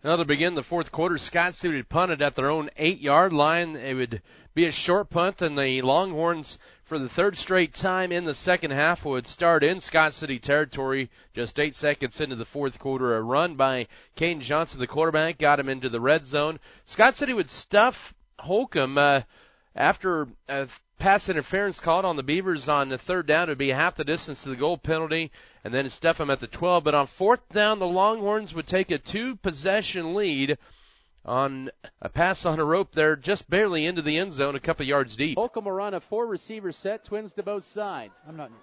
Well, to begin the fourth quarter, Scott City would punt it at their own 8-yard line. It would be a short punt, and the Longhorns, for the third straight time in the second half, would start in Scott City territory. Just 8 seconds into the fourth quarter, a run by Caden Johnson, the quarterback, got him into the red zone. Scott City would stuff Holcomb after a pass interference called on the Beavers on the third down. It would be half the distance to the goal penalty, and then stuff him at the 12. But on fourth down, the Longhorns would take a 2-possession lead on a pass on a rope there, just barely into the end zone, a couple yards deep. Holcomb will run a 4-receiver set, twins to both sides.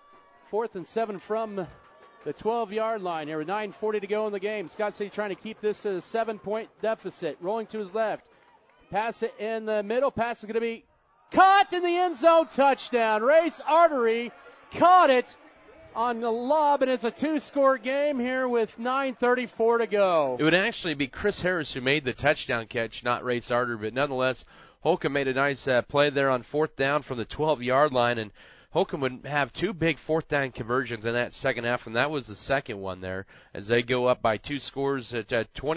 4th and 7 from the 12-yard line here with 9:40 to go in the game. Scott City trying to keep this to a 7-point deficit. Rolling to his left. Pass it in the middle. Pass is going to be caught in the end zone. Touchdown. Race Artery caught it on the lob, and it's a 2-score game here with 9:34 to go. It would actually be Chris Harris who made the touchdown catch, not Race Artery, but nonetheless, Holcomb made a nice play there on fourth down from the 12-yard line, and Holcomb would have 2 big fourth down conversions in that second half, and that was the second one there as they go up by 2 scores at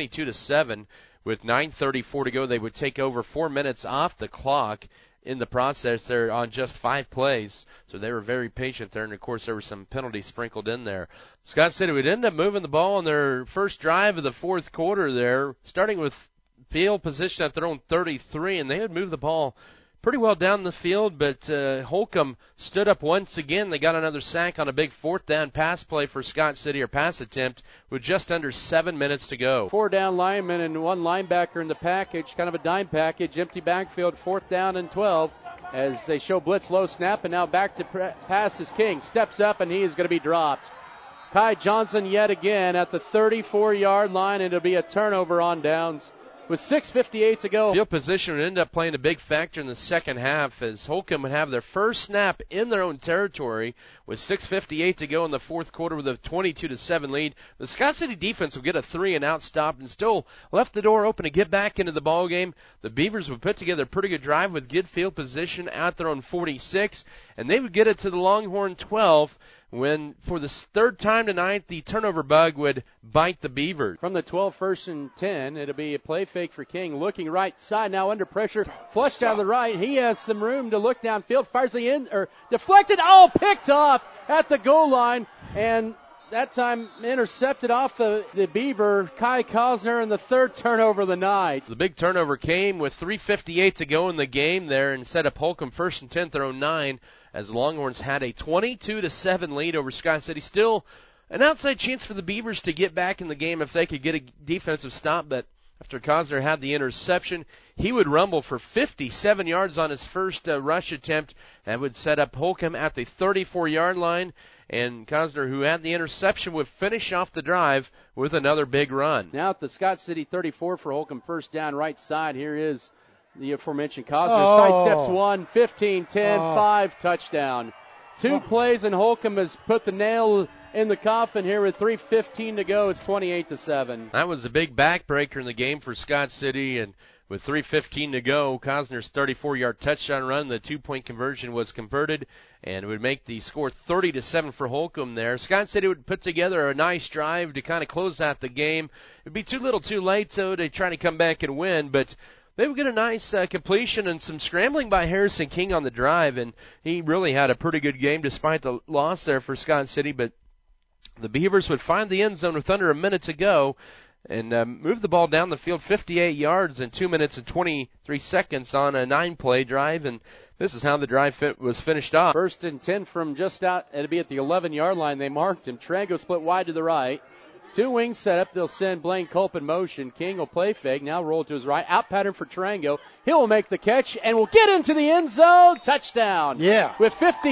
22-7. With 9:34 to go, they would take over 4 minutes off the clock in the process there on just 5 plays. So they were very patient there, and of course there were some penalties sprinkled in there. Scott City would end up moving the ball on their first drive of the fourth quarter there, starting with field position at their own 33, and they would move the ball pretty well down the field, but Holcomb stood up once again. They got another sack on a big fourth down pass play for Scott City, or pass attempt, with just under 7 minutes to go. 4 down linemen and 1 linebacker in the package, kind of a dime package, empty backfield, 4th down and 12 as they show blitz low snap, and now back to pass is King. Steps up, and he is going to be dropped. Kai Johnson yet again at the 34-yard line, and it'll be a turnover on downs. With 6:58 to go. Field position would end up playing a big factor in the second half as Holcomb would have their first snap in their own territory with 6:58 to go in the fourth quarter with a 22-7 lead. The Scott City defense would get a 3-and-out stop and still left the door open to get back into the ball game. The Beavers would put together a pretty good drive with good field position at their own 46, and they would get it to the Longhorn 12 when, for the third time tonight, the turnover bug would bite the Beavers. From the 12, 1st and 10, it'll be a play fake for King. Looking right side, now under pressure. Flushed down the right. He has some room to look downfield. Fires the end, or deflected. Oh, picked off at the goal line. And that time intercepted off the Beaver. Kai Kosner, and the third turnover of the night. The big turnover came with 3:58 to go in the game there and set up Holcomb 1st and 10, their own 9. As the Longhorns had a 22-7 lead over Scott City. Still an outside chance for the Beavers to get back in the game if they could get a defensive stop, but after Kosner had the interception, he would rumble for 57 yards on his first rush attempt. That would set up Holcomb at the 34-yard line, and Kosner, who had the interception, would finish off the drive with another big run. Now at the Scott City 34 for Holcomb, first down right side. Here is the aforementioned Kosner. Sidesteps 1, 15, 10, 5, touchdown. 2 plays, and Holcomb has put the nail in the coffin here with 3:15 to go. It's 28-7. That was a big backbreaker in the game for Scott City, and with 3:15 to go, Kosner's 34-yard touchdown run, the 2-point conversion was converted, and it would make the score 30-7 for Holcomb there. Scott City would put together a nice drive to kind of close out the game. It would be too little too late, though, to try to come back and win, but they would get a nice completion and some scrambling by Harrison King on the drive, and he really had a pretty good game despite the loss there for Scott City. But the Beavers would find the end zone with under a minute to go and move the ball down the field 58 yards in 2 minutes and 23 seconds on a 9-play drive, and this is how the drive was finished off. 1st and 10 from just out. It'll be at the 11-yard line. They marked him. Trango split wide to the right. 2 wings set up. They'll send Blaine Culp in motion. King will play fake. Now roll to his right. Out pattern for Tarango. He'll make the catch and will get into the end zone. Touchdown. Yeah. With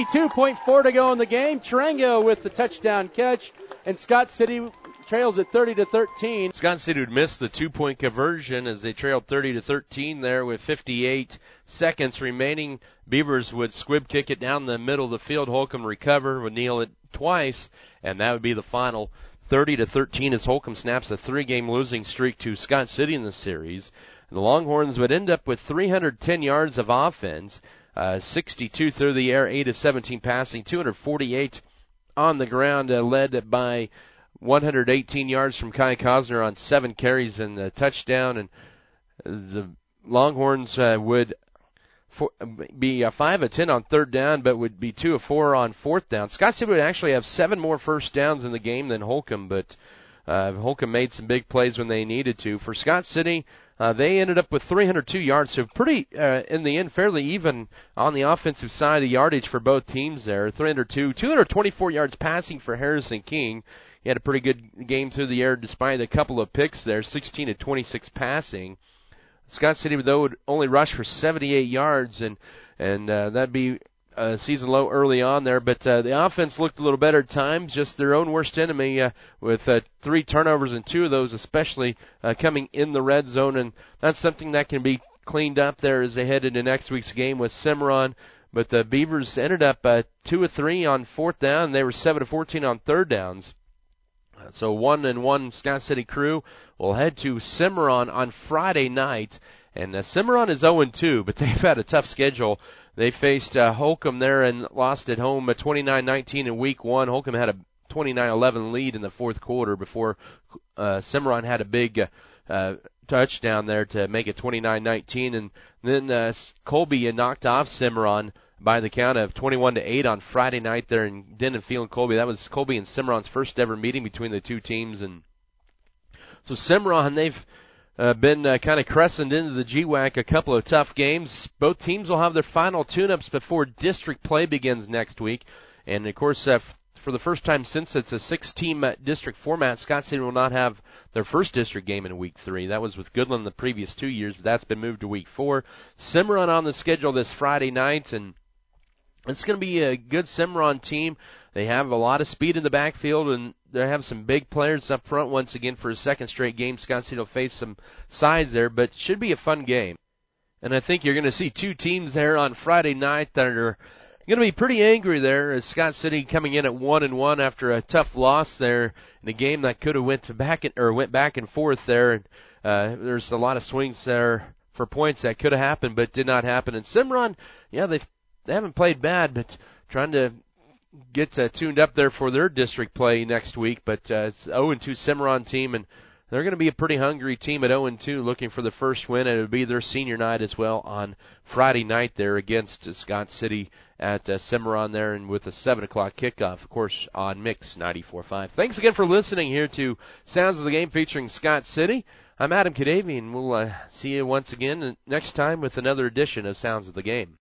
52.4 to go in the game. Tarango with the touchdown catch. And Scott City trails at 30-13. Scott City would miss the 2-point conversion as they trailed 30-13 there with 58 seconds remaining. Beavers would squib kick it down the middle of the field. Holcomb recover, would kneel it twice, and that would be the final. 30-13 as Holcomb snaps a 3-game losing streak to Scott City in the series. The Longhorns would end up with 310 yards of offense, 62 through the air, 8 of 17 passing, 248 on the ground, led by 118 yards from Kai Cosner on 7 carries and a touchdown. And the Longhorns would be 5 of 10 on third down, but would be 2 of 4 on fourth down. Scott City would actually have 7 more first downs in the game than Holcomb, but Holcomb made some big plays when they needed to. For Scott City, they ended up with 302 yards, so pretty, in the end, fairly even on the offensive side of yardage for both teams there. 302, 224 yards passing for Harrison King. He had a pretty good game through the air despite a couple of picks there, 16 of 26 passing. Scott City, though, would only rush for 78 yards, and that'd be a season low early on there. But the offense looked a little better at times, just their own worst enemy with 3 turnovers, and 2 of those especially coming in the red zone. And that's something that can be cleaned up there as they head into next week's game with Cimarron. But the Beavers ended up 2 of 3 on fourth down, and they were 7 of 14 on third downs. So 1-1 Scott City crew will head to Cimarron on Friday night. And Cimarron is 0-2, but they've had a tough schedule. They faced Holcomb there and lost at home 29-19 in week 1. Holcomb had a 29-11 lead in the fourth quarter before Cimarron had a big touchdown there to make it 29-19. And then Colby knocked off Cimarron by the count of 21-8 on Friday night there in Denton Field in Colby. That was Colby and Cimarron's first ever meeting between the two teams. And so Cimarron, they've been kind of crescent into the GWAC, a couple of tough games. Both teams will have their final tune-ups before district play begins next week. And, of course, for the first time since it's a 6-team district format, Scott City will not have their first district game in week 3. That was with Goodland the previous 2 years, but that's been moved to week 4. Cimarron on the schedule this Friday night, and it's going to be a good Cimarron team. They have a lot of speed in the backfield, and they have some big players up front once again for a second straight game. Scott City will face some sides there, but it should be a fun game. And I think you're going to see 2 teams there on Friday night that are going to be pretty angry there, as Scott City coming in at 1-1 after a tough loss there in a game that could have went back and forth there. And there's a lot of swings there for points that could have happened but did not happen. And Cimarron, yeah, they haven't played bad, but trying to get tuned up there for their district play next week. But it's 0-2 Cimarron team, and they're going to be a pretty hungry team at 0-2, looking for the first win, and it would be their senior night as well on Friday night there against Scott City at Cimarron there, and with a 7 o'clock kickoff, of course, on Mix 94.5. Thanks again for listening here to Sounds of the Game featuring Scott City. I'm Adam Cadavi, and we'll see you once again next time with another edition of Sounds of the Game.